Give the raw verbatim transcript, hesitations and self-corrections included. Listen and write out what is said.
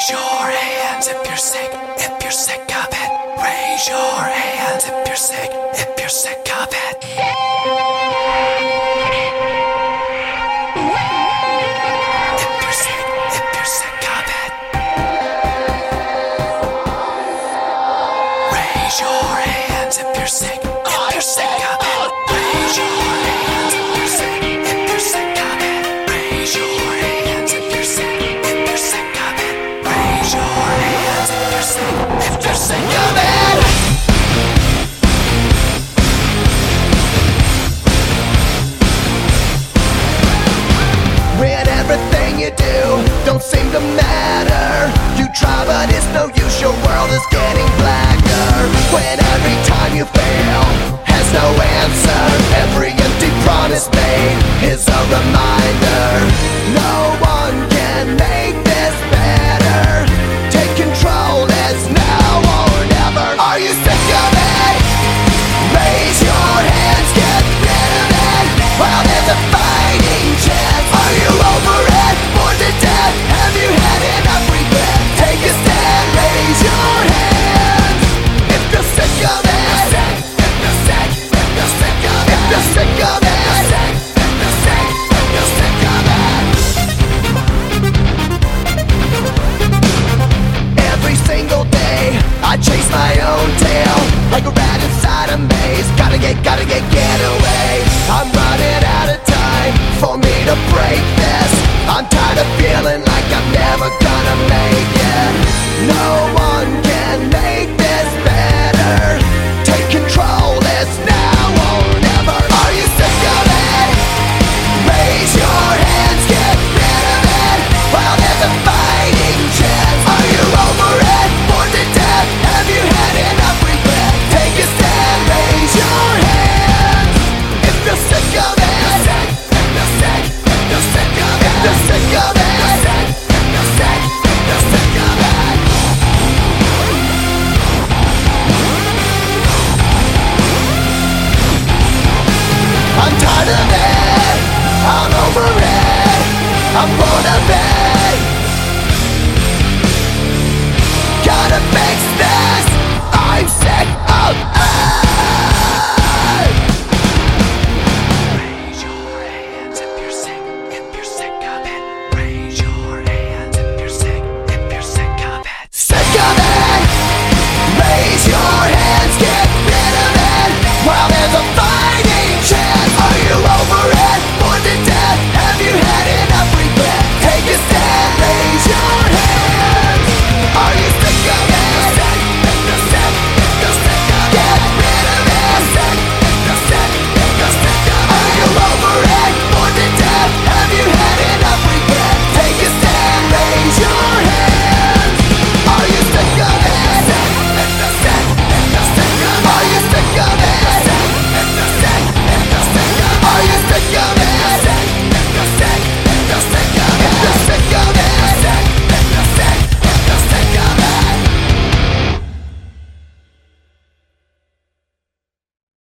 Raise your hands if you're sick, if you're sick of it. Raise your hands if you're sick, if you're sick of it. If you're sick, if you're sick of it. Raise your hands if you're sick, if you're sick of it. Raise your hands if you're sick, if you're sick of it. Raise your hands if you're sick, if you're sick of it. Raise your hands if you're sick, if you're sick of it. When everything you do don't seem to matter, you try but it's no use, your world is getting blacker. When every time you fail has no answer, every empty promise made is a reminder. No one can make this better. Take control, it's now or never. Are you sick of it? Raise your hands, get rid of it while there's a fighting chance. Are you over it? Bored to death? Have you had enough regret? Take a stand, raise your hands if you're sick of it. If you're sick, if you're sick of it. If you're sick of it. If you're sick, if you're sick of it. Every single day I chase my own tail like a rat inside a maze. Gotta get, gotta get, get away. I'm running out of time for me to break this. I'm tired of feeling like I'm never gonna make it. No one can make this better. Take control, it's now or never. Are you sick of it? Raise your hands, get rid of it while there's a fighting chance. Are you over it? Bored to death? Have you had enough regret? Take a stand, raise your hands if you're sick of it. If you're sick, if you're sick of it. If you're sick of it. If you're sick, if you're sick of it. I'm tired of it. I'm over it. I'm bored of it. Gotta fix